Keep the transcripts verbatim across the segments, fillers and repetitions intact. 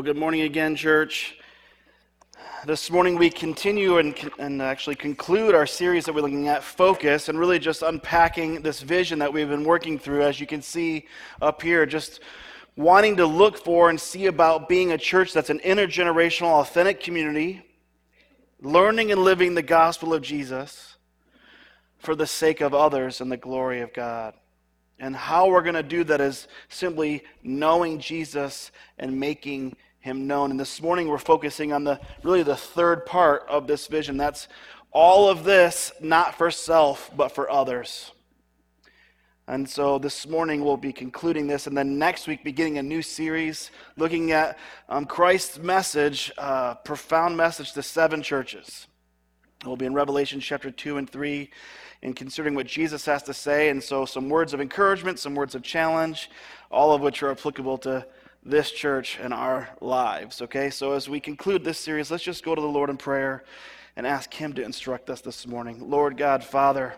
Well, good morning again, church. This morning we continue and, and actually conclude our series that we're looking at, Focus, and really just unpacking this vision that we've been working through, as you can see up here, just wanting to look for and see about being a church that's an intergenerational, authentic community, learning and living the gospel of Jesus for the sake of others and the glory of God. And how we're going to do that is simply knowing Jesus and making him known. And this morning we're focusing on the really the third part of this vision. That's all of this, not for self, but for others. And so this morning we'll be concluding this, and then next week beginning a new series looking at um, Christ's message, uh, profound message to seven churches. We'll be in Revelation chapter two and three, and considering what Jesus has to say, and so some words of encouragement, some words of challenge, all of which are applicable to this church and our lives, okay? So as we conclude this series, let's just go to the Lord in prayer and ask him to instruct us this morning. Lord God, Father,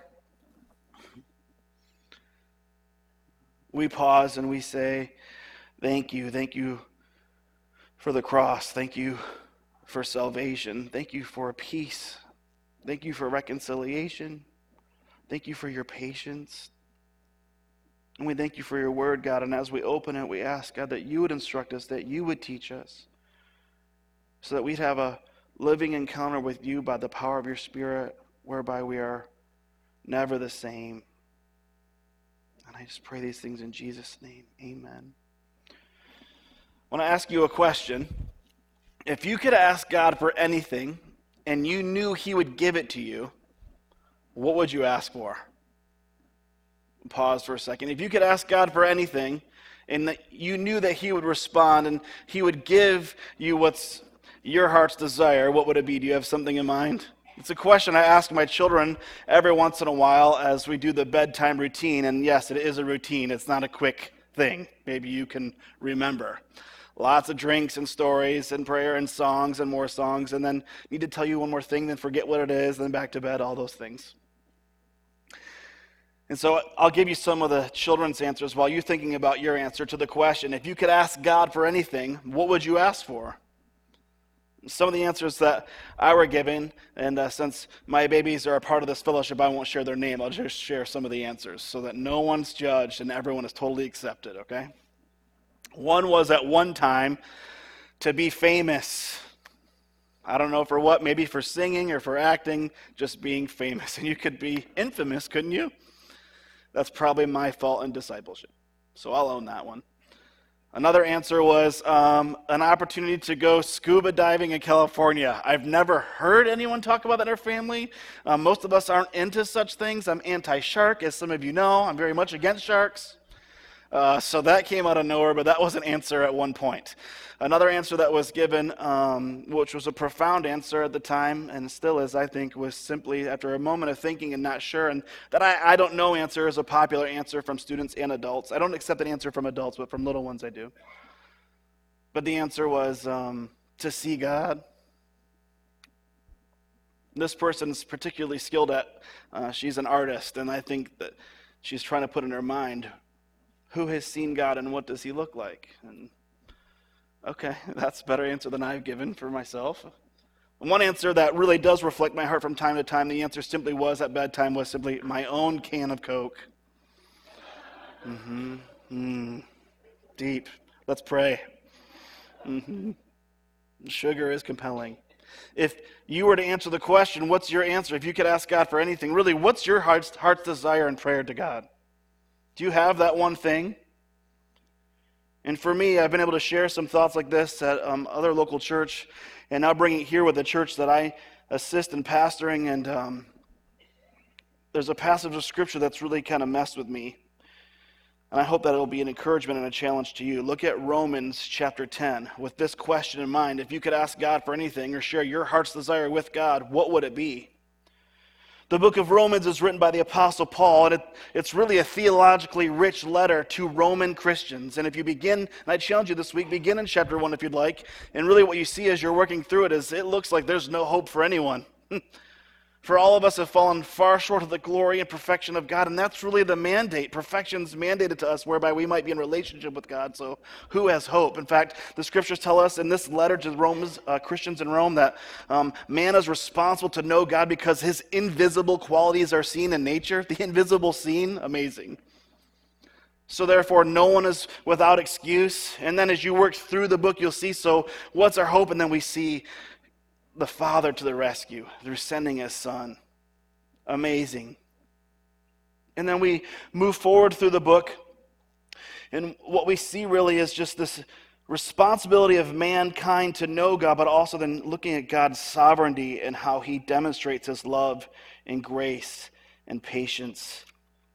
we pause and we say, thank you, thank you for the cross, thank you for salvation, thank you for peace, thank you for reconciliation. Thank you for your patience. And we thank you for your word, God. And as we open it, we ask, God, that you would instruct us, that you would teach us, so that we'd have a living encounter with you by the power of your Spirit, whereby we are never the same. And I just pray these things in Jesus' name. Amen. I want to ask you a question. If you could ask God for anything, and you knew he would give it to you, what would you ask for? Pause for a second. If you could ask God for anything, and that you knew that he would respond and he would give you what's your heart's desire, what would it be? Do you have something in mind? It's a question I ask my children every once in a while as we do the bedtime routine. And yes, it is a routine. It's not a quick thing. Maybe you can remember. Lots of drinks and stories and prayer and songs and more songs, and then need to tell you one more thing, then forget what it is, then back to bed, all those things. And so I'll give you some of the children's answers while you're thinking about your answer to the question. If you could ask God for anything, what would you ask for? Some of the answers that I were given, and uh, since my babies are a part of this fellowship, I won't share their name. I'll just share some of the answers so that no one's judged and everyone is totally accepted, okay? One was at one time to be famous. I don't know for what, maybe for singing or for acting, just being famous. And you could be infamous, couldn't you? That's probably my fault in discipleship. So I'll own that one. Another answer was um, an opportunity to go scuba diving in California. I've never heard anyone talk about that in our family. Um, most of us aren't into such things. I'm anti-shark, as some of you know. I'm very much against sharks. Uh, so that came out of nowhere, but that was an answer at one point. Another answer that was given, um, which was a profound answer at the time, and still is, I think, was simply after a moment of thinking and not sure, and that I, I don't know answer is a popular answer from students and adults. I don't accept an answer from adults, but from little ones I do. But the answer was um, to see God. This person's particularly skilled at, uh, she's an artist, and I think that she's trying to put in her mind, who has seen God and what does he look like? And okay, that's a better answer than I've given for myself. And one answer that really does reflect my heart from time to time, the answer simply was at bedtime was simply my own can of Coke. Mm-hmm. Mm. Deep. Let's pray. Mm-hmm. Sugar is compelling. If you were to answer the question, what's your answer? If you could ask God for anything, really, what's your heart's, heart's desire in prayer to God? Do you have that one thing? And for me, I've been able to share some thoughts like this at um, other local church, and now bring it here with the church that I assist in pastoring. And um, there's a passage of Scripture that's really kind of messed with me. And I hope that it'll be an encouragement and a challenge to you. Look at Romans chapter ten with this question in mind. If you could ask God for anything or share your heart's desire with God, what would it be? The book of Romans is written by the Apostle Paul, and it, it's really a theologically rich letter to Roman Christians. And if you begin, and I challenge you this week, begin in chapter one if you'd like, and really what you see as you're working through it is it looks like there's no hope for anyone. For all of us have fallen far short of the glory and perfection of God, and that's really the mandate. Perfection's mandated to us, whereby we might be in relationship with God. So who has hope? In fact, the scriptures tell us in this letter to Romans, uh, Christians in Rome, that um, man is responsible to know God because his invisible qualities are seen in nature. The invisible seen, amazing. So therefore, no one is without excuse. And then as you work through the book, you'll see, so what's our hope? And then we see the Father to the rescue through sending his Son. Amazing. And then we move forward through the book, and what we see really is just this responsibility of mankind to know God, but also then looking at God's sovereignty and how he demonstrates his love and grace and patience.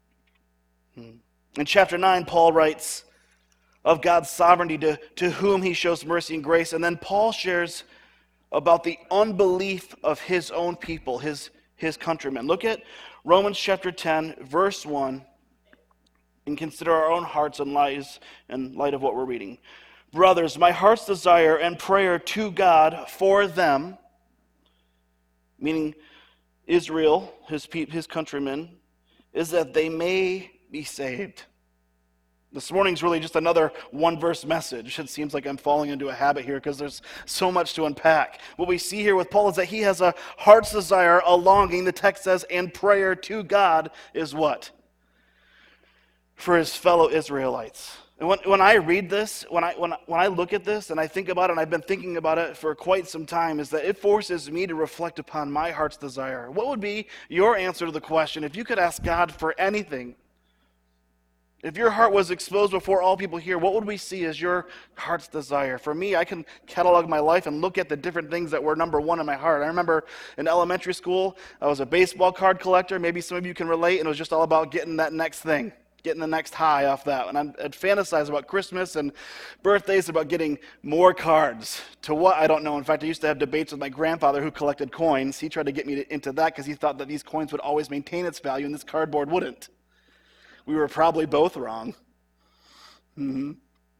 In chapter nine, Paul writes of God's sovereignty to, to whom he shows mercy and grace. And then Paul shares about the unbelief of his own people, his, his countrymen. Look at Romans chapter ten, verse one, and consider our own hearts and lives in light of what we're reading. Brothers, my heart's desire and prayer to God for them, meaning Israel, his, pe- his countrymen, is that they may be saved. This morning's really just another one-verse message. It seems like I'm falling into a habit here because there's so much to unpack. What we see here with Paul is that he has a heart's desire, a longing. The text says, and prayer to God is what? For his fellow Israelites. And when, when I read this, when I, when, when I look at this and I think about it, and I've been thinking about it for quite some time, is that it forces me to reflect upon my heart's desire. What would be your answer to the question if you could ask God for anything? If your heart was exposed before all people here, what would we see as your heart's desire? For me, I can catalog my life and look at the different things that were number one in my heart. I remember in elementary school, I was a baseball card collector. Maybe some of you can relate, and it was just all about getting that next thing, getting the next high off that. And I'd fantasize about Christmas and birthdays about getting more cards. To what? I don't know. In fact, I used to have debates with my grandfather who collected coins. He tried to get me into that because he thought that these coins would always maintain its value and this cardboard wouldn't. We were probably both wrong. Mm-hmm.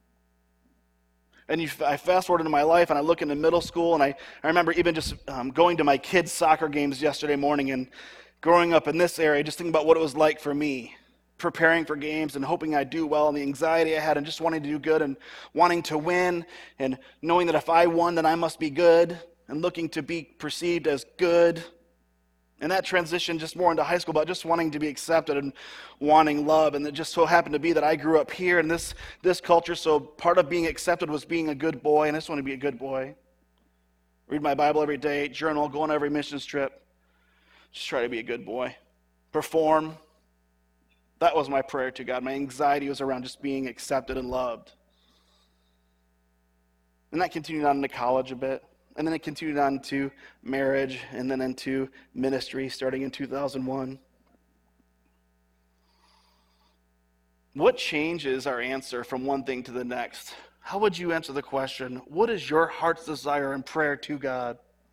And you, I fast forward into my life, and I look into middle school, and I, I remember even just um, going to my kids' soccer games yesterday morning and growing up in this area, just thinking about what it was like for me, preparing for games and hoping I'd do well, and the anxiety I had and just wanting to do good and wanting to win and knowing that if I won, then I must be good and looking to be perceived as good. And that transition just more into high school about just wanting to be accepted and wanting love. And it just so happened to be that I grew up here in this, this culture, so part of being accepted was being a good boy, and I just want to be a good boy. Read my Bible every day, journal, go on every missions trip. Just try to be a good boy. Perform. That was my prayer to God. My anxiety was around just being accepted and loved. And that continued on into college a bit. And then it continued on to marriage and then into ministry starting in two thousand one. What changes our answer from one thing to the next? How would you answer the question, what is your heart's desire and prayer to God?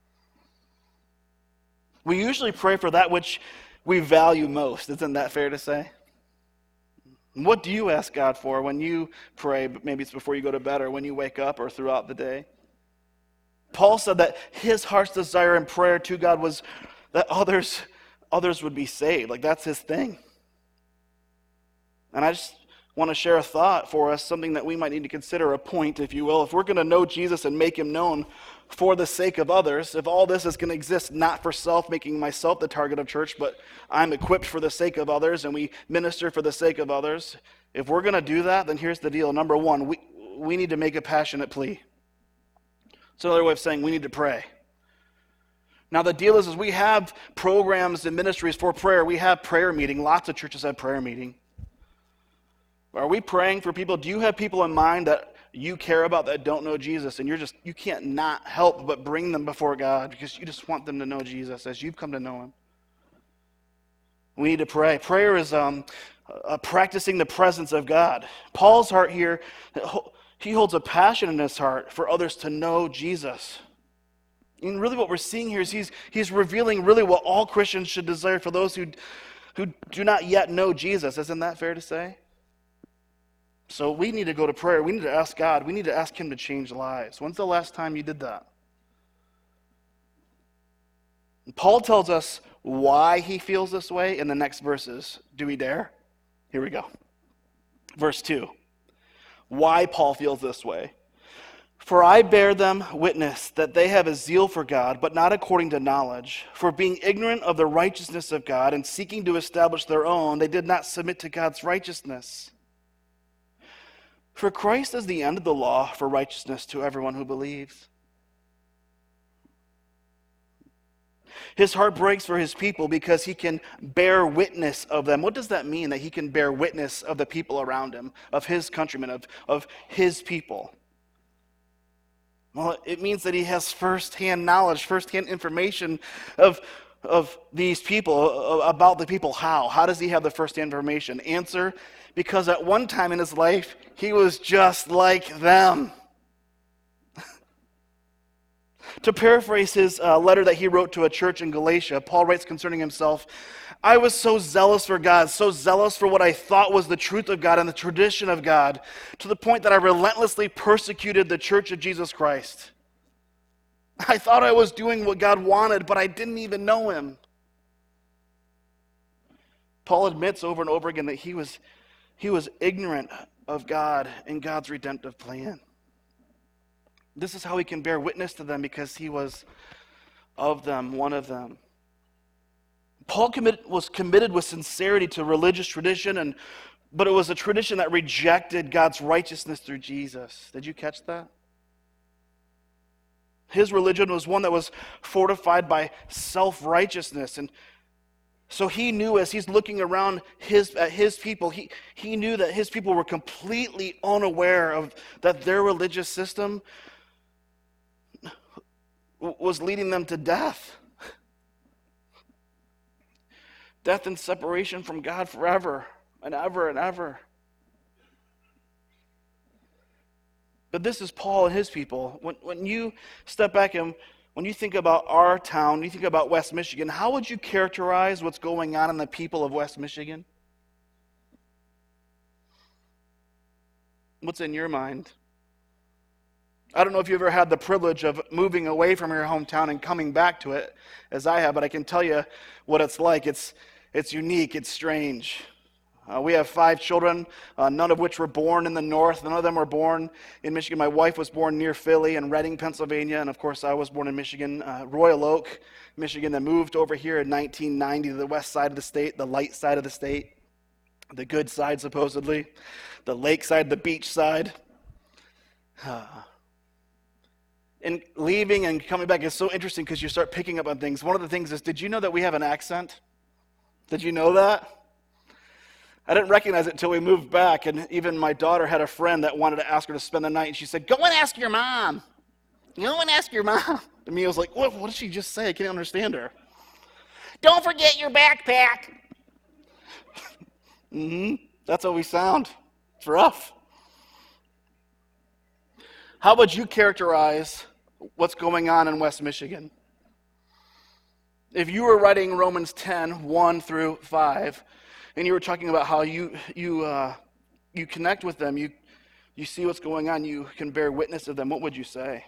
We usually pray for that which we value most. Isn't that fair to say? What do you ask God for when you pray? Maybe it's before you go to bed or when you wake up or throughout the day. Paul said that his heart's desire and prayer to God was that others, others would be saved. Like, that's his thing. And I just want to share a thought for us, something that we might need to consider, a point, if you will. If we're going to know Jesus and make him known for the sake of others, if all this is going to exist not for self, making myself the target of church, but I'm equipped for the sake of others and we minister for the sake of others, if we're going to do that, then here's the deal. Number one, we, we need to make a passionate plea. It's another way of saying we need to pray. Now the deal is, is we have programs and ministries for prayer. We have prayer meeting. Lots of churches have prayer meeting. Are we praying for people? Do you have people in mind that you care about that don't know Jesus, and you're just you can't not help but bring them before God because you just want them to know Jesus as you've come to know him? We need to pray. Prayer is um, uh, practicing the presence of God. Paul's heart here, he holds a passion in his heart for others to know Jesus. And really what we're seeing here is he's, he's revealing really what all Christians should desire for those who, who do not yet know Jesus. Isn't that fair to say? So we need to go to prayer. We need to ask God. We need to ask him to change lives. When's the last time you did that? Paul tells us why he feels this way in the next verses. Do we dare? Here we go. Verse two. Why Paul feels this way. For I bear them witness that they have a zeal for God, but not according to knowledge. For being ignorant of the righteousness of God and seeking to establish their own, they did not submit to God's righteousness. For Christ is the end of the law for righteousness to everyone who believes. His heart breaks for his people because he can bear witness of them. What does that mean, that he can bear witness of the people around him, of his countrymen, of, of his people? Well, it means that he has firsthand knowledge, firsthand information of, of these people, about the people. How? How does he have the firsthand information? Answer, because at one time in his life, he was just like them. To paraphrase his uh, letter that he wrote to a church in Galatia, Paul writes concerning himself, I was so zealous for God, so zealous for what I thought was the truth of God and the tradition of God, to the point that I relentlessly persecuted the church of Jesus Christ. I thought I was doing what God wanted, but I didn't even know him. Paul admits over and over again that he was, he was ignorant of God and God's redemptive plan. This is how he can bear witness to them, because he was of them, one of them. Paul commit, was committed with sincerity to religious tradition, and but it was a tradition that rejected God's righteousness through Jesus. Did you catch that? His religion was one that was fortified by self-righteousness, and so he knew, as he's looking around his at his people, he, he knew that his people were completely unaware of that their religious system was leading them to death. Death and separation from God forever and ever and ever. But this is Paul and his people. When, when you step back and when you think about our town, you think about West Michigan, how would you characterize what's going on in the people of West Michigan? What's in your mind? I don't know if you've ever had the privilege of moving away from your hometown and coming back to it, as I have, but I can tell you what it's like. It's it's unique. It's strange. Uh, we have five children, uh, none of which were born in the north. None of them were born in Michigan. My wife was born near Philly in Reading, Pennsylvania, and of course I was born in Michigan, uh, Royal Oak, Michigan, and moved over here in nineteen ninety to the west side of the state, the light side of the state, the good side supposedly, the lake side, the beach side. Uh, And leaving and coming back is so interesting because you start picking up on things. One of the things is, did you know that we have an accent? Did you know that? I didn't recognize it until we moved back, and even my daughter had a friend that wanted to ask her to spend the night, and she said, go and ask your mom. Go and ask your mom. To me, I was like, what, what did she just say? I can't understand her. Don't forget your backpack. mm-hmm. That's how we sound. It's rough. How would you characterize what's going on in West Michigan? If you were writing Romans ten, one through five, and you were talking about how you you uh, you connect with them, you you see what's going on, you can bear witness of them, what would you say?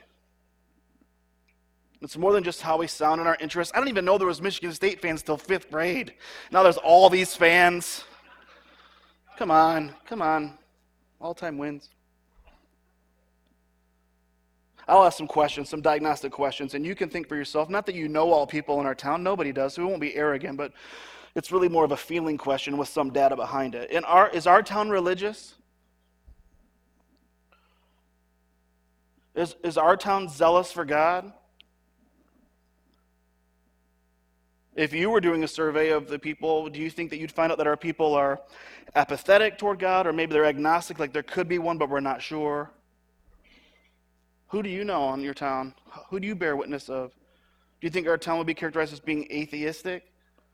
It's more than just how we sound and our interests. I don't even know there was Michigan State fans till fifth grade. Now there's all these fans. Come on, come on. All-time wins. I'll ask some questions, some diagnostic questions, and you can think for yourself. Not that you know all people in our town. Nobody does, so we won't be arrogant, but it's really more of a feeling question with some data behind it. In our, is our town religious? Is, is our town zealous for God? If you were doing a survey of the people, do you think that you'd find out that our people are apathetic toward God, or maybe they're agnostic, like there could be one, but we're not sure? Who do you know in your town? Who do you bear witness of? Do you think our town would be characterized as being atheistic?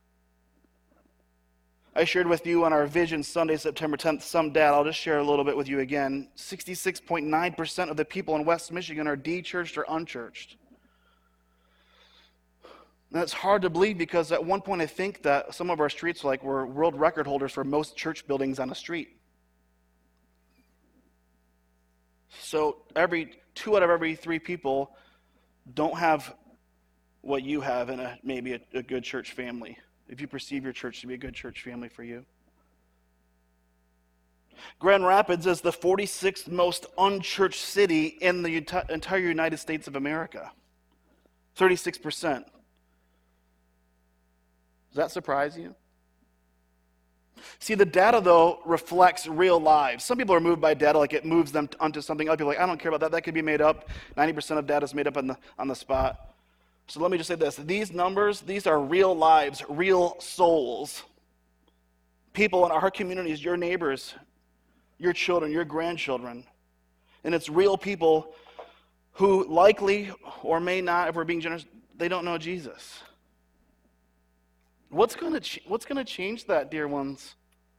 I shared with you on our Vision Sunday, September tenth, some data. I'll just share a little bit with you again. sixty-six point nine percent of the people in West Michigan are de-churched or unchurched. And it's hard to believe because at one point I think that some of our streets like were world record holders for most church buildings on a street. So every two out of every three people don't have what you have in a maybe a, a good church family, if you perceive your church to be a good church family for you. Grand Rapids is the forty-sixth most unchurched city in the enti- entire United States of America. thirty-six percent. Does that surprise you? See, the data, though, reflects real lives. Some people are moved by data, like it moves them onto something. Other people are like, I don't care about that. That could be made up. ninety percent of data is made up on the, on the spot. So let me just say this. These numbers, these are real lives, real souls. People in our communities, your neighbors, your children, your grandchildren. And it's real people who likely or may not, if we're being generous, they don't know Jesus. What's going to ch- what's going to change that, dear ones?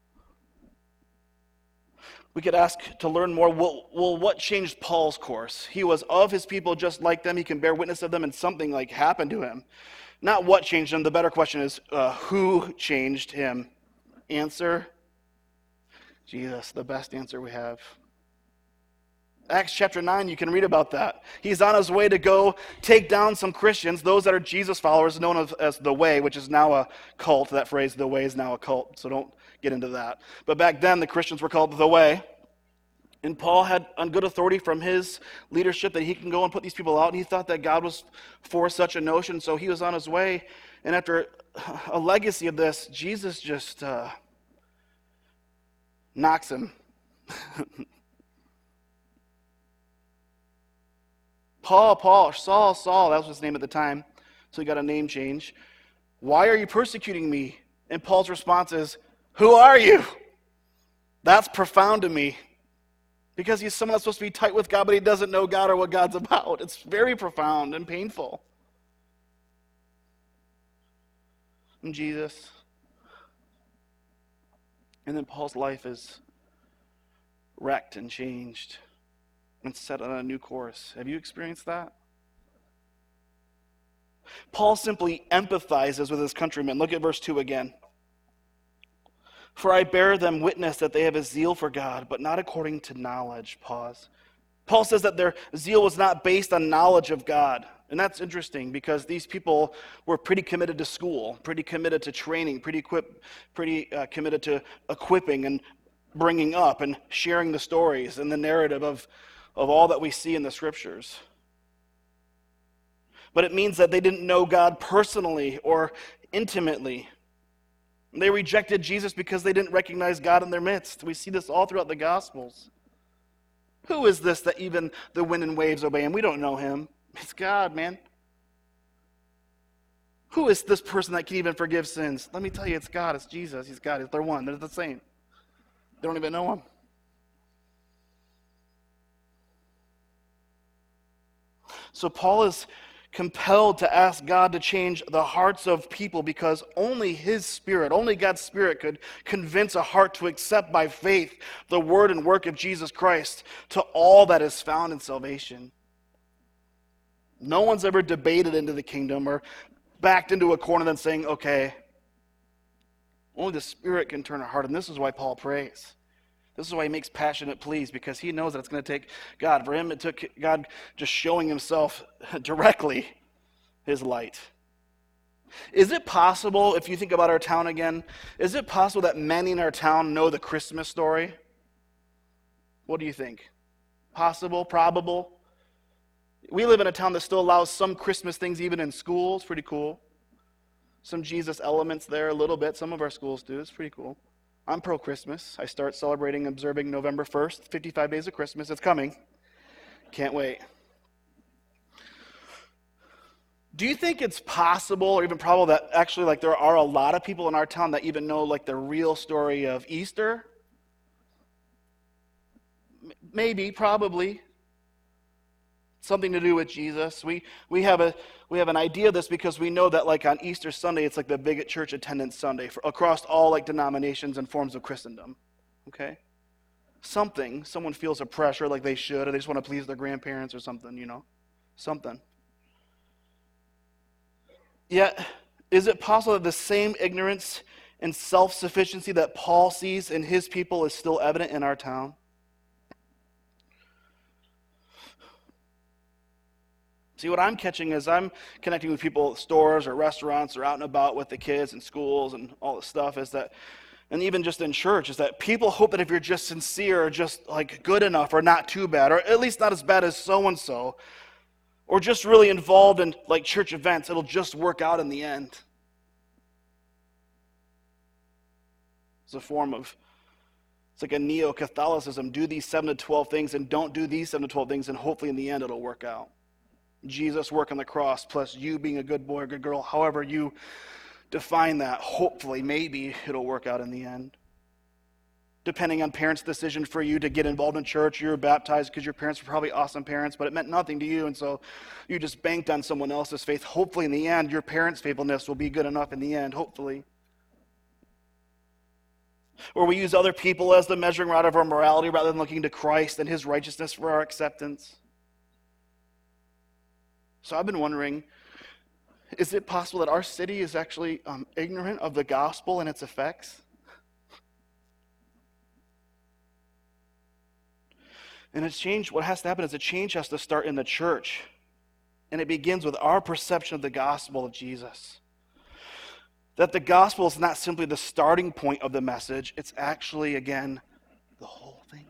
We could ask to learn more. Well, well, what changed Paul's course? He was of his people just like them. He can bear witness of them, and something like happened to him. Not what changed him. The better question is, uh, who changed him? Answer, Jesus, the best answer we have. Acts chapter nine, you can read about that. He's on his way to go take down some Christians, those that are Jesus followers, known as, as the Way, which is now a cult. That phrase, the Way, is now a cult, so don't get into that. But back then, the Christians were called the Way. And Paul had on good authority from his leadership that he can go and put these people out, and he thought that God was for such a notion, so he was on his way. And after a legacy of this, Jesus just uh, knocks him. Paul, Paul, Saul, Saul, that was his name at the time, so he got a name change. Why are you persecuting me? And Paul's response is, who are you? That's profound to me, because he's someone that's supposed to be tight with God, but he doesn't know God or what God's about. It's very profound and painful. And Jesus. And then Paul's life is wrecked and changed and set on a new course. Have you experienced that? Paul simply empathizes with his countrymen. Look at verse two again. For I bear them witness that they have a zeal for God, but not according to knowledge. Pause. Paul says that their zeal was not based on knowledge of God. And that's interesting because these people were pretty committed to school, pretty committed to training, pretty, equip, pretty uh, committed to equipping and bringing up and sharing the stories and the narrative of of all that we see in the scriptures. But it means that they didn't know God personally or intimately. They rejected Jesus because they didn't recognize God in their midst. We see this all throughout the Gospels. Who is this that even the wind and waves obey him? We don't know him. It's God, man. Who is this person that can even forgive sins? Let me tell you, it's God. It's Jesus. He's God. They're one. They're the same. They don't even know him. So Paul is compelled to ask God to change the hearts of people because only his Spirit, only God's Spirit could convince a heart to accept by faith the word and work of Jesus Christ to all that is found in salvation. No one's ever debated into the kingdom or backed into a corner then saying, okay, only the Spirit can turn a heart. And this is why Paul prays. This is why he makes passionate pleas, because he knows that it's going to take God. For him, it took God just showing himself directly, his light. Is it possible, if you think about our town again, is it possible that many in our town know the Christmas story? What do you think? Possible? Probable? We live in a town that still allows some Christmas things even in schools. Pretty cool. Some Jesus elements there a little bit. Some of our schools do. It's pretty cool. I'm pro-Christmas. I start celebrating, observing November first, fifty-five days of Christmas. It's coming. Can't wait. Do you think it's possible or even probable that actually like there are a lot of people in our town that even know like the real story of Easter? Maybe, probably. Something to do with Jesus. We we have a we have an idea of this because we know that like on Easter Sunday, it's like the big church attendance Sunday for, across all like denominations and forms of Christendom. Okay? Something, someone feels a pressure like they should, or they just want to please their grandparents or something, you know? Something. Yet, is it possible that the same ignorance and self-sufficiency that Paul sees in his people is still evident in our town? See, what I'm catching as I'm connecting with people at stores or restaurants or out and about with the kids and schools and all this stuff is that, and even just in church, is that people hope that if you're just sincere or just like good enough or not too bad, or at least not as bad as so-and-so, or just really involved in like church events, it'll just work out in the end. It's a form of, it's like a neo-Catholicism. Do these seven to twelve things and don't do these seven to twelve things, and hopefully in the end it'll work out. Jesus work on the cross plus you being a good boy or good girl, however you define that, hopefully, maybe it'll work out in the end. Depending on parents' decision for you to get involved in church, you were baptized because your parents were probably awesome parents, but it meant nothing to you, and so you just banked on someone else's faith. Hopefully in the end, your parents' faithfulness will be good enough in the end, hopefully. Or we use other people as the measuring rod of our morality rather than looking to Christ and his righteousness for our acceptance. So I've been wondering, is it possible that our city is actually um, ignorant of the gospel and its effects? And it's changed. What has to happen is a change has to start in the church. And it begins with our perception of the gospel of Jesus. That the gospel is not simply the starting point of the message, it's actually, again, the whole thing.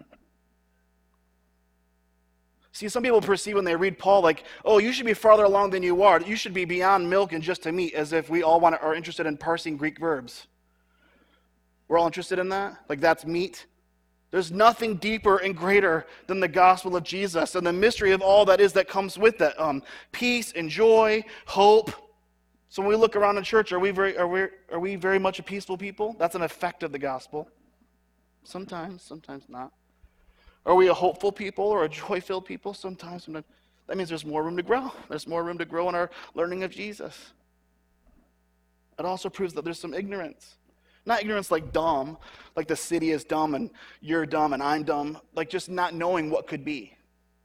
See, some people perceive when they read Paul like, oh, you should be farther along than you are. You should be beyond milk and just to meat, as if we all want to, are interested in parsing Greek verbs. We're all interested in that? Like that's meat? There's nothing deeper and greater than the gospel of Jesus and the mystery of all that is that comes with that. Um, peace and joy, hope. So when we look around in church, are we very are we are we very much a peaceful people? That's an effect of the gospel. Sometimes, sometimes not. Are we a hopeful people or a joy-filled people? Sometimes, sometimes. That means there's more room to grow. There's more room to grow in our learning of Jesus. It also proves that there's some ignorance. Not ignorance like dumb, like the city is dumb and you're dumb and I'm dumb, like just not knowing what could be.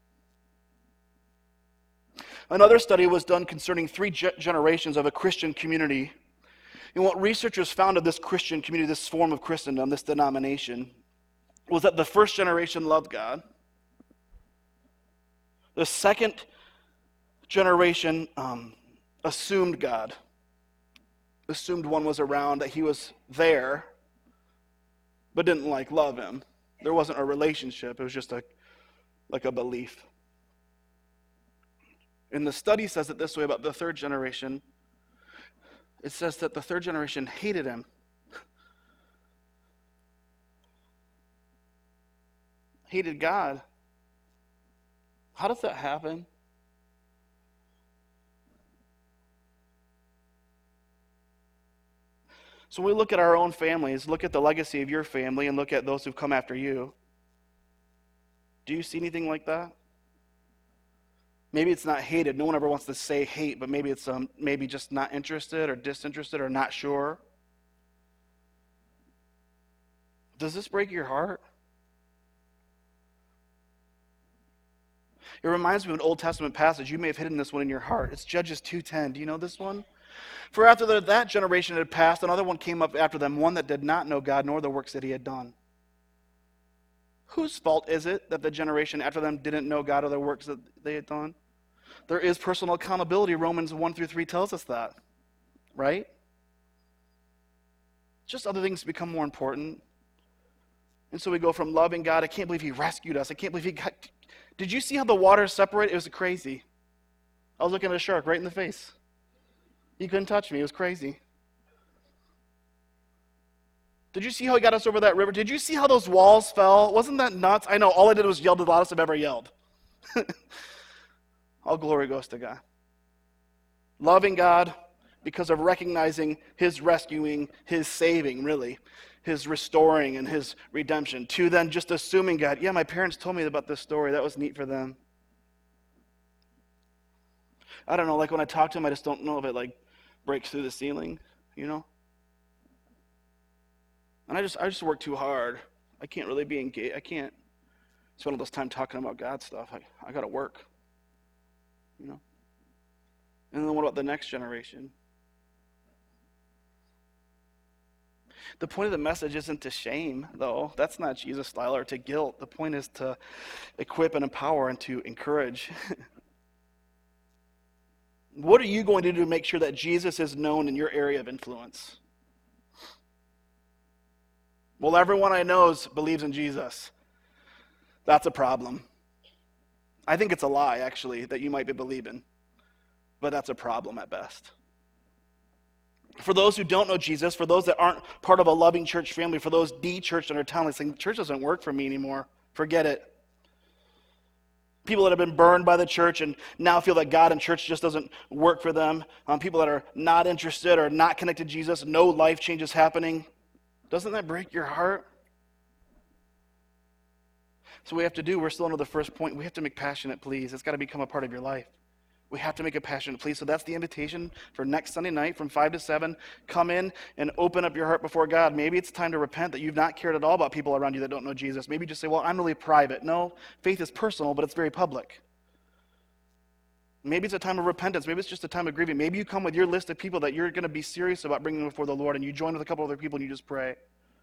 Another study was done concerning three ge- generations of a Christian community. And what researchers found of this Christian community, this form of Christendom, this denomination, was that the first generation loved God. The second generation um, assumed God. Assumed one was around, that he was there, but didn't like love him. There wasn't a relationship. It was just a like a belief. And the study says it this way about the third generation. It says that the third generation hated him. Hated God. How does that happen? So when we look at our own families, look at the legacy of your family and look at those who've come after you. Do you see anything like that? Maybe it's not hated. No one ever wants to say hate, but maybe it's um, maybe just not interested or disinterested or not sure. Does this break your heart? It reminds me of an Old Testament passage. You may have hidden this one in your heart. It's Judges two ten. Do you know this one? For after the, that generation had passed, another one came up after them, one that did not know God nor the works that he had done. Whose fault is it that the generation after them didn't know God or the works that they had done? There is personal accountability. Romans one through three tells us that, right? Just other things become more important. And so we go from loving God, I can't believe he rescued us. I can't believe he got... Did you see how the waters separated? It was crazy. I was looking at a shark right in the face. He couldn't touch me. It was crazy. Did you see how he got us over that river? Did you see how those walls fell? Wasn't that nuts? I know, all I did was yell the loudest I've ever yelled. All glory goes to God. Loving God because of recognizing his rescuing, his saving, really, his restoring and his redemption. To then just assuming God, yeah, my parents told me about this story. That was neat for them. I don't know, like when I talk to him, I just don't know if it like breaks through the ceiling, you know? And I just I just work too hard. I can't really be engaged. I can't spend all this time talking about God stuff. I, I got to work, you know? And then what about the next generation? The point of the message isn't to shame, though. That's not Jesus' style, or to guilt. The point is to equip and empower and to encourage. What are you going to do to make sure that Jesus is known in your area of influence? Well, everyone I know believes in Jesus. That's a problem. I think it's a lie, actually, that you might be believing. But that's a problem at best. For those who don't know Jesus, for those that aren't part of a loving church family, for those de-churched in our town, like saying, church doesn't work for me anymore. Forget it. People that have been burned by the church and now feel that God and church just doesn't work for them. Um, people that are not interested or not connected to Jesus, no life changes happening. Doesn't that break your heart? So what we have to do, we're still under the first point, we have to make passionate pleas. It's got to become a part of your life. We have to make a passionate plea. So that's the invitation for next Sunday night from five to seven. Come in and open up your heart before God. Maybe it's time to repent that you've not cared at all about people around you that don't know Jesus. Maybe just say, well, I'm really private. No, faith is personal, but it's very public. Maybe it's a time of repentance. Maybe it's just a time of grieving. Maybe you come with your list of people that you're going to be serious about bringing before the Lord, and you join with a couple other people and you just pray.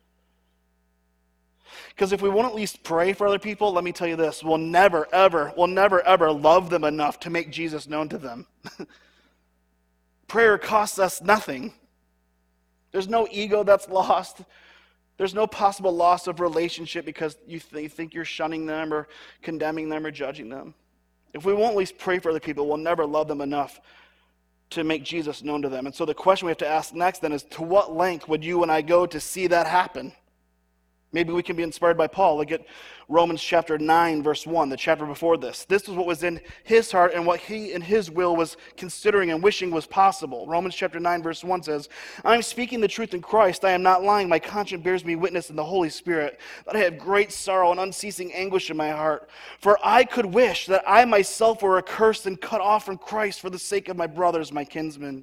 Because if we won't at least pray for other people, let me tell you this, we'll never, ever, we'll never, ever love them enough to make Jesus known to them. Prayer costs us nothing. There's no ego that's lost. There's no possible loss of relationship because you, th- you think you're shunning them or condemning them or judging them. If we won't at least pray for other people, we'll never love them enough to make Jesus known to them. And so the question we have to ask next then is, to what length would you and I go to see that happen? Maybe we can be inspired by Paul. Look at Romans chapter nine, verse one, the chapter before this. This was what was in his heart and what he in his will was considering and wishing was possible. Romans chapter nine, verse one says, I am speaking the truth in Christ. I am not lying. My conscience bears me witness in the Holy Spirit that I have great sorrow and unceasing anguish in my heart. For I could wish that I myself were accursed and cut off from Christ for the sake of my brothers, my kinsmen.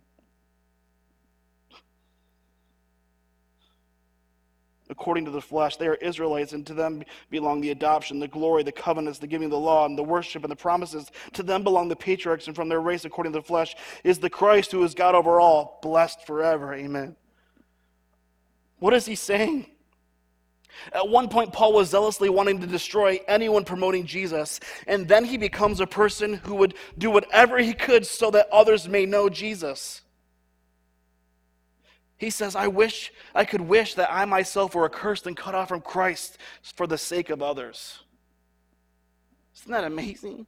According to the flesh, they are Israelites, and to them belong the adoption, the glory, the covenants, the giving of the law, and the worship and the promises. To them belong the patriarchs, and from their race, according to the flesh, is the Christ who is God over all, blessed forever. Amen. What is he saying? At one point, Paul was zealously wanting to destroy anyone promoting Jesus, and then he becomes a person who would do whatever he could so that others may know Jesus. He says, I wish, I could wish that I myself were accursed and cut off from Christ for the sake of others. Isn't that amazing?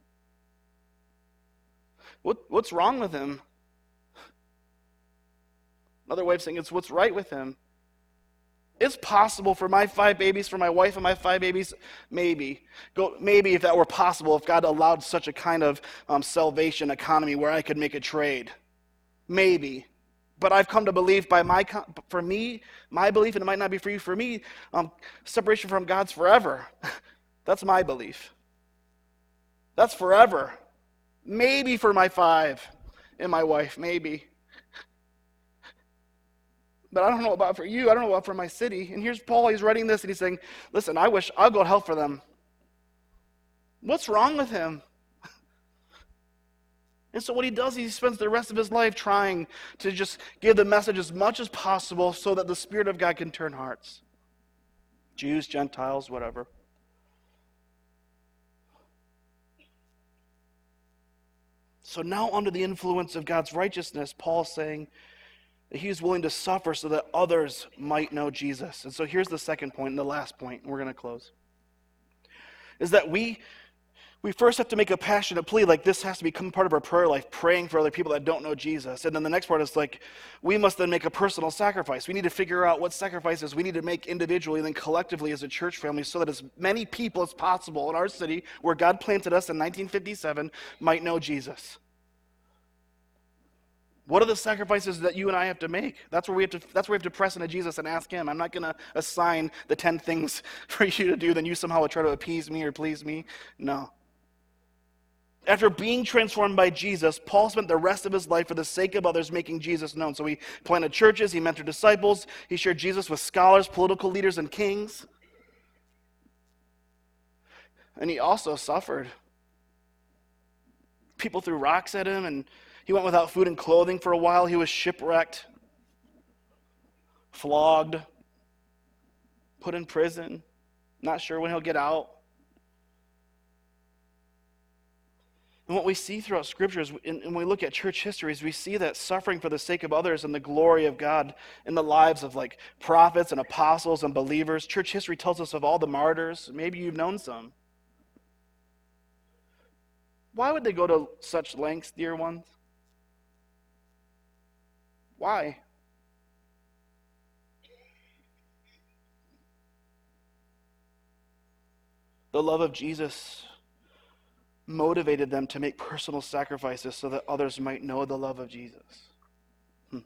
What, what's wrong with him? Another way of saying it's what's right with him. It's possible for my five babies, for my wife and my five babies, maybe. Go, maybe if that were possible, if God allowed such a kind of um, salvation economy where I could make a trade. Maybe. But I've come to believe by my, for me, my belief, and it might not be for you, for me, um, separation from God's forever. That's my belief. That's forever. Maybe for my five and my wife, maybe. But I don't know about for you. I don't know about for my city. And here's Paul, he's writing this and he's saying, listen, I wish I'll go to hell for them. What's wrong with him? And so what he does, he spends the rest of his life trying to just give the message as much as possible so that the Spirit of God can turn hearts. Jews, Gentiles, whatever. So now under the influence of God's righteousness, Paul's saying that he is willing to suffer so that others might know Jesus. And so here's the second point and the last point, and we're going to close. Is that we... We first have to make a passionate plea, like this has to become part of our prayer life, praying for other people that don't know Jesus. And then the next part is like, we must then make a personal sacrifice. We need to figure out what sacrifices we need to make individually and then collectively as a church family so that as many people as possible in our city, where God planted us in nineteen fifty-seven, might know Jesus. What are the sacrifices that you and I have to make? That's where we have to, that's where we have to press into Jesus and ask him. I'm not going to assign the ten things for you to do, then you somehow will try to appease me or please me. No. After being transformed by Jesus, Paul spent the rest of his life for the sake of others making Jesus known. So he planted churches, he mentored disciples, he shared Jesus with scholars, political leaders, and kings. And he also suffered. People threw rocks at him, and he went without food and clothing for a while. He was shipwrecked, flogged, put in prison, not sure when he'll get out. And what we see throughout Scripture is, and when we look at church histories, we see that suffering for the sake of others and the glory of God in the lives of like prophets and apostles and believers. Church history tells us of all the martyrs. Maybe you've known some. Why would they go to such lengths, dear ones? Why? The love of Jesus motivated them to make personal sacrifices so that others might know the love of Jesus. Hmm.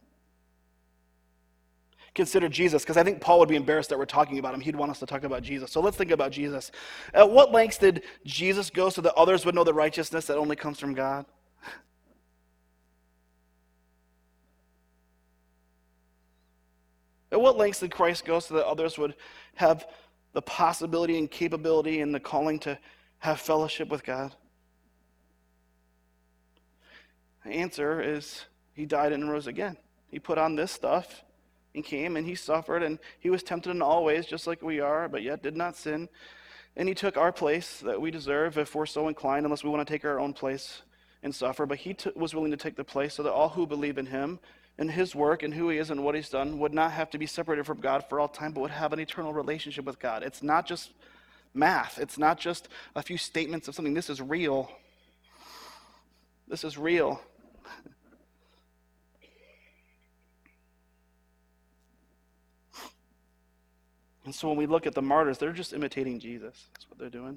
Consider Jesus, because I think Paul would be embarrassed that we're talking about him. He'd want us to talk about Jesus. So let's think about Jesus. At what lengths did Jesus go so that others would know the righteousness that only comes from God? At what lengths did Christ go so that others would have the possibility and capability and the calling to have fellowship with God? The answer is he died and rose again. He put on this stuff and came and he suffered and he was tempted in all ways just like we are, but yet did not sin. And he took our place that we deserve if we're so inclined, unless we want to take our own place and suffer. But he t- was willing to take the place so that all who believe in him and his work and who he is and what he's done would not have to be separated from God for all time, but would have an eternal relationship with God. It's not just math. It's not just a few statements of something. This is real. This is real. And so when we look at the martyrs, they're just imitating Jesus. That's what they're doing.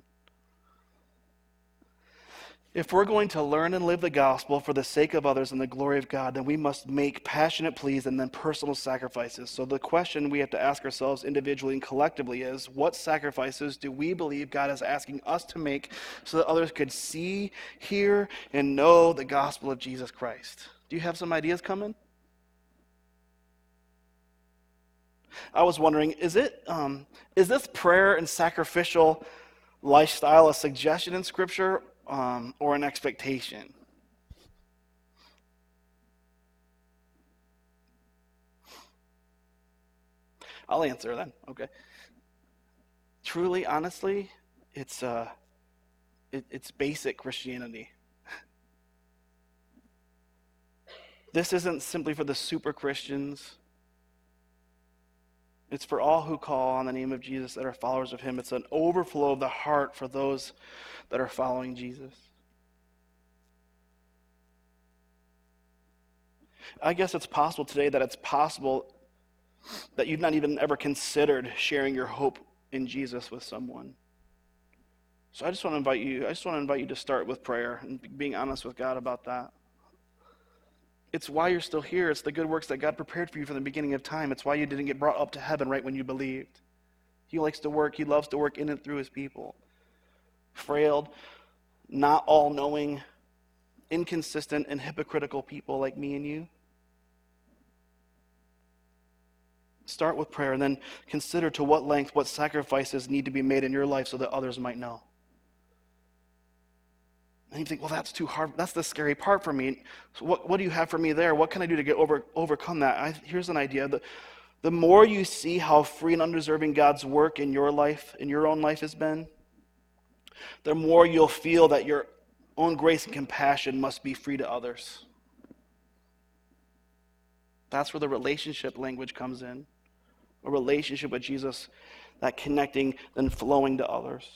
If we're going to learn and live the gospel for the sake of others and the glory of God, then we must make passionate pleas and then personal sacrifices. So the question we have to ask ourselves individually and collectively is, what sacrifices do we believe God is asking us to make so that others could see, hear, and know the gospel of Jesus Christ? Do you have some ideas coming? I was wondering, is it um, is this prayer and sacrificial lifestyle a suggestion in Scripture um, or an expectation? I'll answer then. Okay. Truly, honestly, it's uh, it, it's basic Christianity. This isn't simply for the super Christians. It's for all who call on the name of Jesus that are followers of him. It's an overflow of the heart for those that are following Jesus. I guess it's possible today that it's possible that you've not even ever considered sharing your hope in Jesus with someone. So I just want to invite you, I just want to invite you to start with prayer and being honest with God about that. It's why you're still here. It's the good works that God prepared for you from the beginning of time. It's why you didn't get brought up to heaven right when you believed. He likes to work. He loves to work in and through his people. Frail, not all-knowing, inconsistent, and hypocritical people like me and you. Start with prayer and then consider to what length, what sacrifices need to be made in your life so that others might know. And you think, well, that's too hard. That's the scary part for me. So what, what do you have for me there? What can I do to get over overcome that? I, here's an idea. The, the more you see how free and undeserving God's work in your life, in your own life has been, the more you'll feel that your own grace and compassion must be free to others. That's where the relationship language comes in. A relationship with Jesus, that connecting, then flowing to others.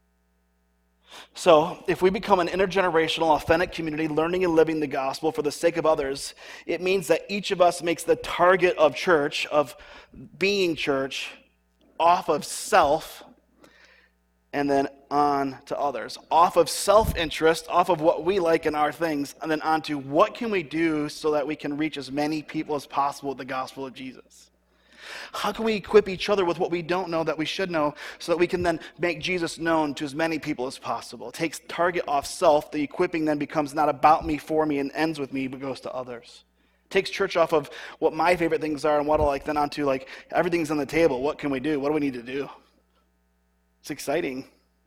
So, if we become an intergenerational, authentic community, learning and living the gospel for the sake of others, it means that each of us makes the target of church, of being church, off of self, and then on to others. Off of self-interest, off of what we like in our things, and then on to what can we do so that we can reach as many people as possible with the gospel of Jesus. How can we equip each other with what we don't know that we should know so that we can then make Jesus known to as many people as possible? It takes target off self. The equipping then becomes not about me, for me, and ends with me, but goes to others. It takes church off of what my favorite things are and what I like, then onto like, everything's on the table. What can we do? What do we need to do? It's exciting.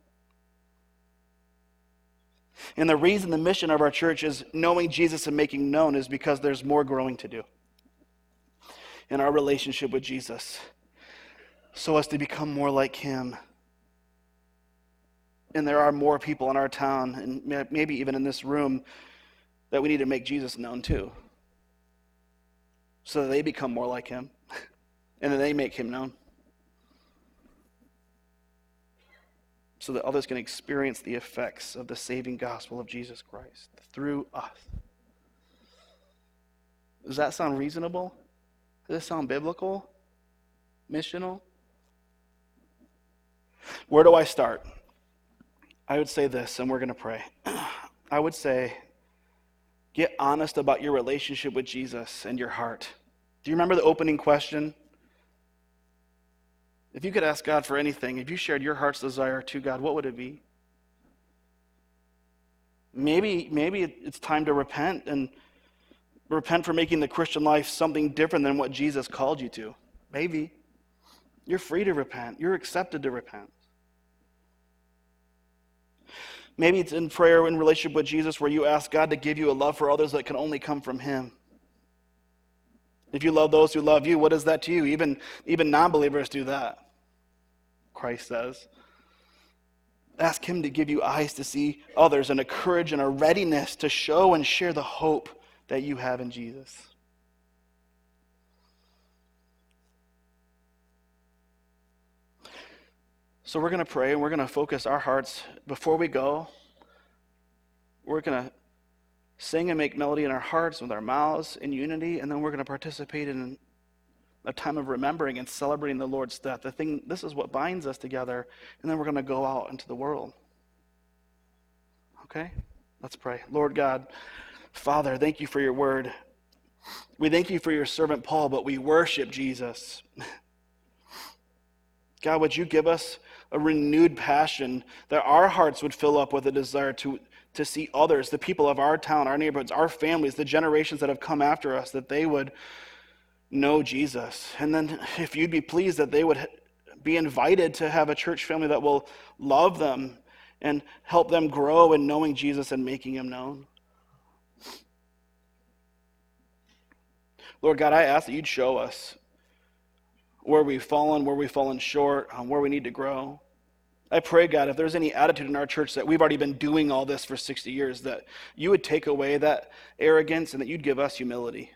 And the reason the mission of our church is knowing Jesus and making known is because there's more growing to do in our relationship with Jesus, so as to become more like him. And there are more people in our town, and maybe even in this room, that we need to make Jesus known to, so that they become more like him, and then they make him known, so that others can experience the effects of the saving gospel of Jesus Christ through us. Does that sound reasonable? Does that sound biblical? Missional? Where do I start? I would say this, and we're going to pray. I would say, get honest about your relationship with Jesus and your heart. Do you remember the opening question? If you could ask God for anything, if you shared your heart's desire to God, what would it be? Maybe, maybe it's time to repent and repent for making the Christian life something different than what Jesus called you to. Maybe. You're free to repent. You're accepted to repent. Maybe it's in prayer in relationship with Jesus where you ask God to give you a love for others that can only come from him. If you love those who love you, what is that to you? Even, even non-believers do that, Christ says. Ask him to give you eyes to see others and a courage and a readiness to show and share the hope that you have in Jesus. So we're going to pray and we're going to focus our hearts. Before we go, we're going to sing and make melody in our hearts with our mouths in unity, and then we're going to participate in a time of remembering and celebrating the Lord's death. The thing, this is what binds us together, and then we're going to go out into the world. Okay? Let's pray. Lord God, Father, thank you for your word. We thank you for your servant Paul, but we worship Jesus. God, would you give us a renewed passion that our hearts would fill up with a desire to, to see others, the people of our town, our neighborhoods, our families, the generations that have come after us, that they would know Jesus. And then if you'd be pleased that they would be invited to have a church family that will love them and help them grow in knowing Jesus and making him known. Lord God, I ask that you'd show us where we've fallen, where we've fallen short, um, where we need to grow. I pray, God, if there's any attitude in our church that we've already been doing all this for sixty years, that you would take away that arrogance and that you'd give us humility.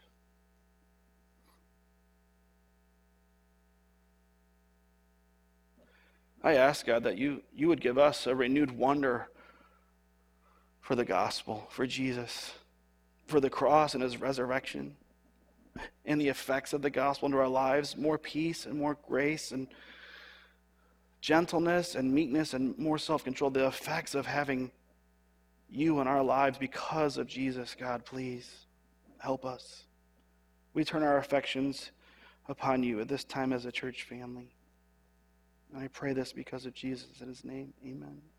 I ask, God, that you, you would give us a renewed wonder for the gospel, for Jesus, for the cross and his resurrection, and the effects of the gospel into our lives, more peace and more grace and gentleness and meekness and more self-control, the effects of having you in our lives because of Jesus. God, please help us. We turn our affections upon you at this time as a church family. And I pray this because of Jesus. In his name, amen.